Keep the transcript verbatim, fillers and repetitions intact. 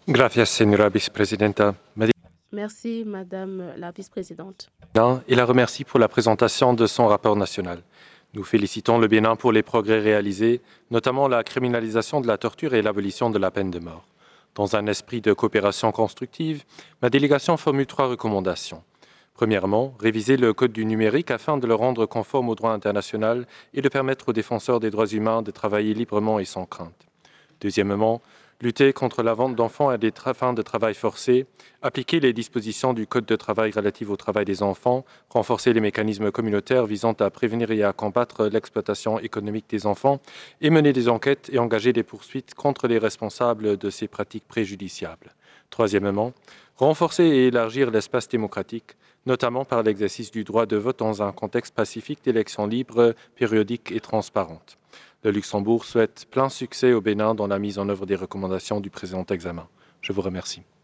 Gracias, señora vicepresidenta. Merci, Madame la vice-présidente. Et la remercie pour la présentation de son rapport national. Nous félicitons le Bénin pour les progrès réalisés, notamment la criminalisation de la torture et l'abolition de la peine de mort. Dans un esprit de coopération constructive, ma délégation formule trois recommandations. Premièrement, réviser le Code du numérique afin de le rendre conforme au droit international et de permettre aux défenseurs des droits humains de travailler librement et sans crainte. Deuxièmement, lutter contre la vente d'enfants à des fins de travail forcé, appliquer les dispositions du Code de travail relatives au travail des enfants, renforcer les mécanismes communautaires visant à prévenir et à combattre l'exploitation économique des enfants et mener des enquêtes et engager des poursuites contre les responsables de ces pratiques préjudiciables. Troisièmement, renforcer et élargir l'espace démocratique, notamment par l'exercice du droit de vote dans un contexte pacifique d'élections libres, périodiques et transparentes. Le Luxembourg souhaite plein succès au Bénin dans la mise en œuvre des recommandations du présent examen. Je vous remercie.